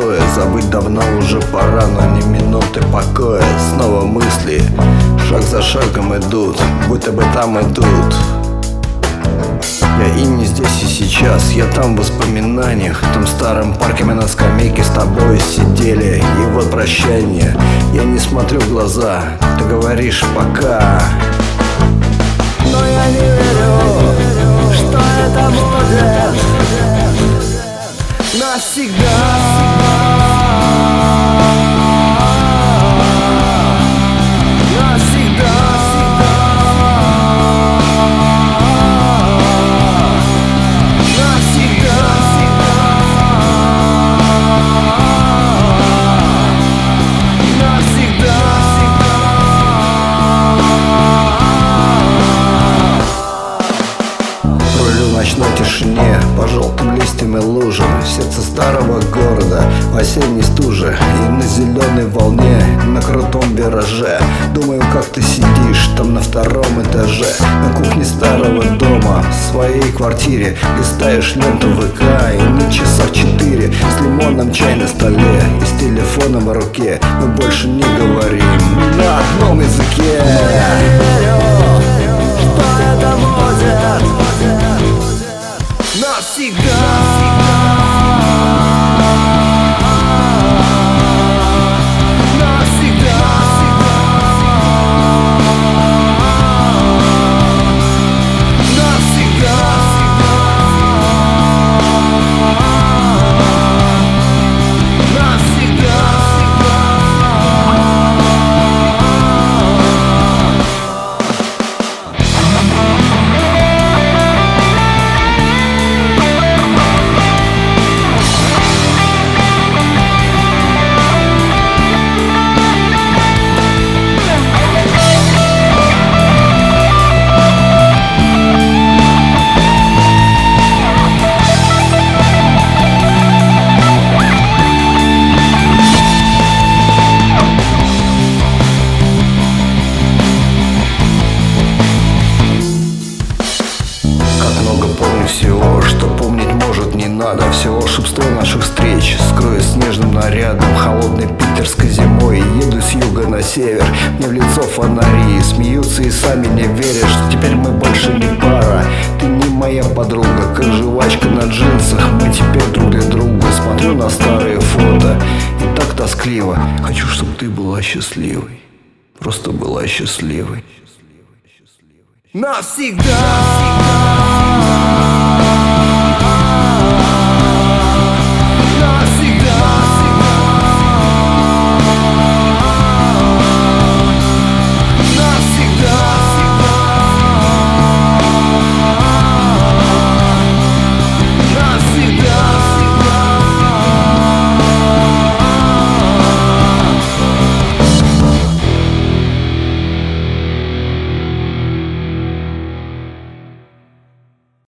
пустое. Забыть давно уже пора, но не минуты покоя. Снова мысли, шаг за шагом идут, будто бы там и тут. Я и не здесь и сейчас, я там в воспоминаниях. В том старом парке мы на скамейке с тобой сидели. И вот прощание, я не смотрю в глаза, ты говоришь пока. Но я не верю, что это будет навсегда. В ночной тишине, по желтым листьям и лужам, сердце старого города в осенней стуже. И на зеленой волне, на крутом вираже, думаю, как ты сидишь там на втором этаже, на кухне старого дома, в своей квартире. Листаешь ленту ВК и на часах 4, с лимоном чай на столе и с телефоном в руке. Мы больше не говорим на одном языке. Всего, что помнить может, не надо. Все волшебство наших встреч скрою снежным нарядом холодной питерской зимой. Еду с юга на север, мне в лицо фонари смеются и сами не верят, что теперь мы больше не пара. Ты не моя подруга, как жвачка на джинсах. Мы теперь друг для друга. Смотрю на старые фото и так тоскливо. Хочу, чтобы ты была счастливой, просто была счастливой навсегда.